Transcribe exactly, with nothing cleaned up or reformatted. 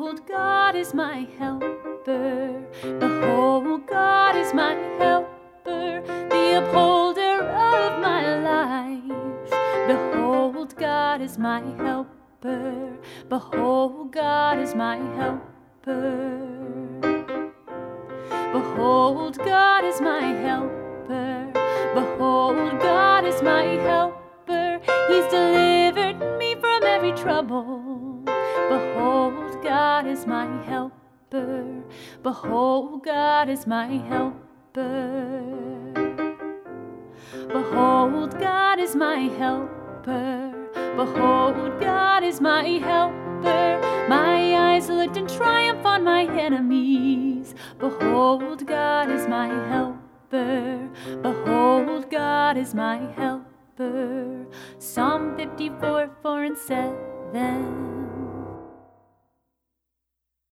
Behold, God is my helper. Behold, God is my helper, the upholder of my life. Behold, God is my helper. Behold, God is my helper. Behold, God is my helper. Behold, God is my helper. He's delivered me from every trouble. Behold, God is my helper. Behold, God is my helper. Behold, God is my helper. Behold, God is my helper. My eyes looked in triumph on my enemies. Behold, God is my helper. Behold, God is my helper. Psalm fifty-four, four and seven.